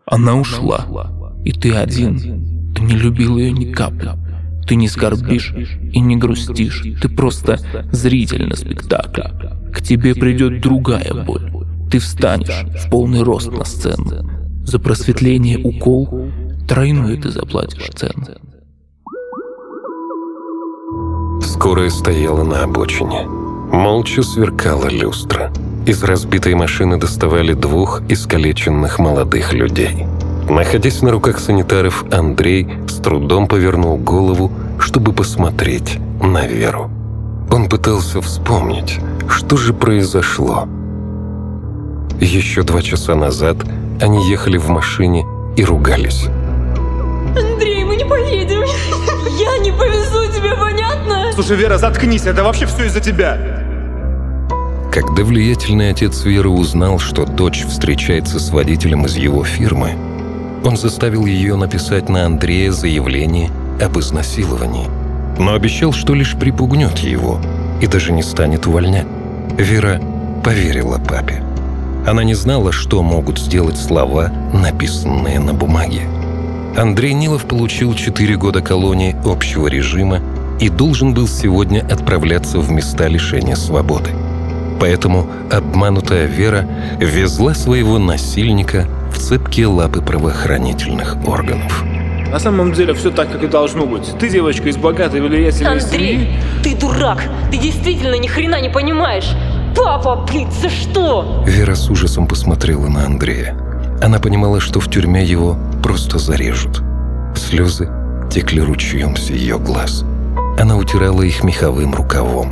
Она ушла, и ты один. Ты не любил ее ни капли. Ты не скорбишь и не грустишь. Ты просто зритель на спектакле. К тебе придет другая боль. Ты встанешь в полный рост на сцену. За просветление укол тройную ты заплатишь цену. Скорая стояла на обочине. Молча сверкала люстра. Из разбитой машины доставали двух искалеченных молодых людей. Находясь на руках санитаров, Андрей с трудом повернул голову, чтобы посмотреть на Веру. Он пытался вспомнить, что же произошло. Еще 2 часа назад они ехали в машине и ругались. Андрей, мы не поедем. Я не повезу тебя, понятно? Слушай, Вера, заткнись, это вообще все из-за тебя. Когда влиятельный отец Веры узнал, что дочь встречается с водителем из его фирмы, он заставил ее написать на Андрея заявление об изнасиловании, но обещал, что лишь припугнет его и даже не станет увольнять. Вера поверила папе. Она не знала, что могут сделать слова, написанные на бумаге. Андрей Нилов получил 4 года колонии общего режима и должен был сегодня отправляться в места лишения свободы. Поэтому обманутая Вера везла своего насильника в цепкие лапы правоохранительных органов. На самом деле все так, как и должно быть. Ты девочка из богатой влиятельной Андрей, семьи. ты дурак. Ты действительно ни хрена не понимаешь. Папа, блин, за что? Вера с ужасом посмотрела на Андрея. Она понимала, что в тюрьме его просто зарежут. Слезы текли ручьем с ее глаз. Она утирала их меховым рукавом.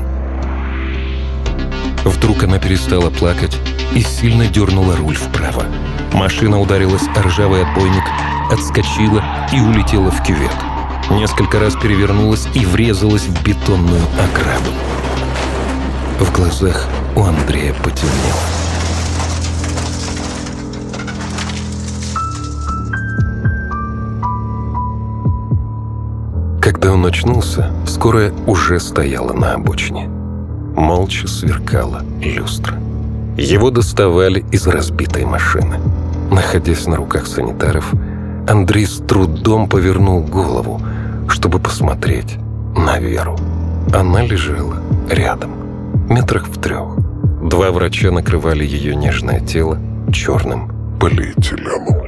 Вдруг она перестала плакать и сильно дернула руль вправо. Машина ударилась о ржавый отбойник, отскочила и улетела в кювет. Несколько раз перевернулась и врезалась в бетонную ограду. В глазах у Андрея потемнело. Когда он очнулся, скорая уже стояла на обочине. Молча сверкала люстра. Его доставали из разбитой машины. Находясь на руках санитаров, Андрей с трудом повернул голову, чтобы посмотреть на Веру. Она лежала рядом, метрах в 3. 2 врача накрывали ее нежное тело черным полиэтиленом.